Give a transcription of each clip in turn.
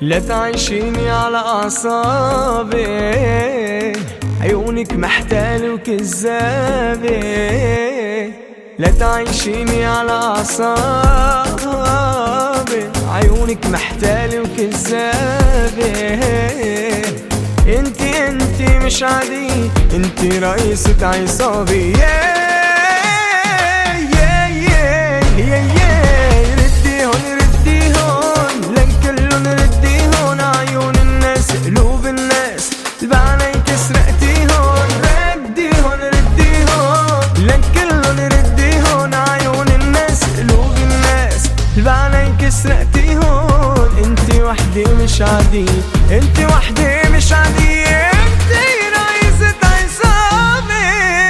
لا تعيشيني على أعصابي، عيونك محتالة وكذابة. لا تعيشيني على أعصابي، عيونك محتالة وكذابة. انتي مش عادية، انتي رئيسة عصابي. ردي هون لن كلن ردي هون، عيون الناس قلوب الناس بعينيك سرقتيهن. ردي هون لن كلن ردي هون، عيون الناس قلوب الناس بعينيك سرقتيهن. انتي وحدي مش عادية، انتي وحدي مش عادية، انتي رئيسة عصابي.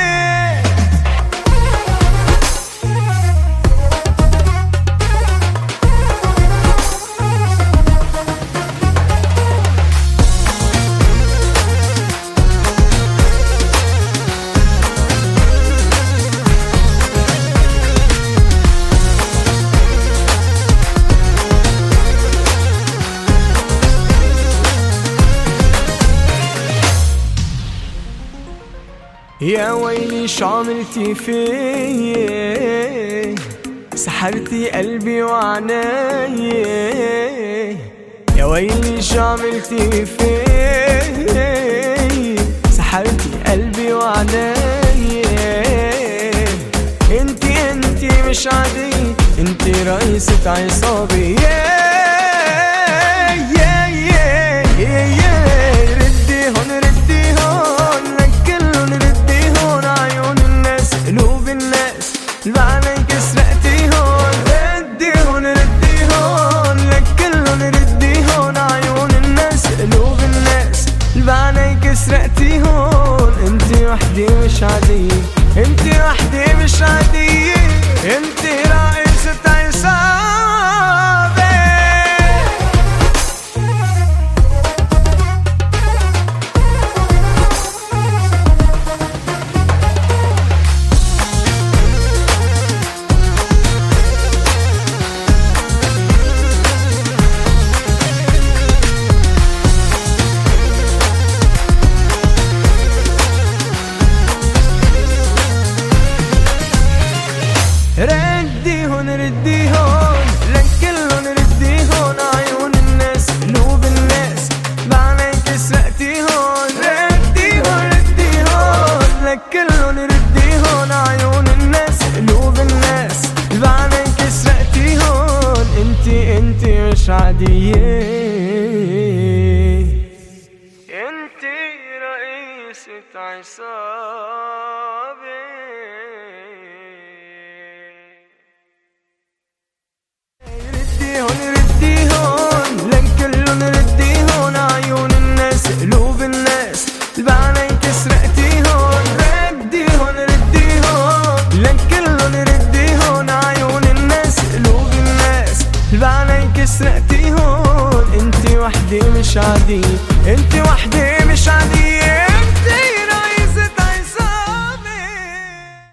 يا ويلي شو عملتي فيي، سحرتي قلبي وعناي. يا ويلي شو عملتي فيي، سحرتي قلبي وعناي. انتي مش عادية، انتي رئيسة عصابي. ردي هون قلوب الناس بعينيك سرقتيهن. ردي هون لك كلن ردي هون، عيون الناس قلوب الناس بعينيك سرقتيهن. انتي وحدي مش عادية، انتي وحدي مش عادية، انتي رئيسة عصابي. ردي هون لن كلن ردي هون، عيون الناس قلوب الناس بعينيك سرقتيهن. ردي هون لن كلن ردي هون، عيون الناس قلوب الناس بعينيك سرقتيهن. انتي مش عادية، انتي رئيسة عصابي. ردي هون لن كلن ردي هون، عيون الناس قلوب الناس بعينيك سرقتيهن. ردي هون لن كلن ردي هون، عيون الناس قلوب الناس بعينيك سرقتيهن. انتي وحدي مش عادية، انتي وحدي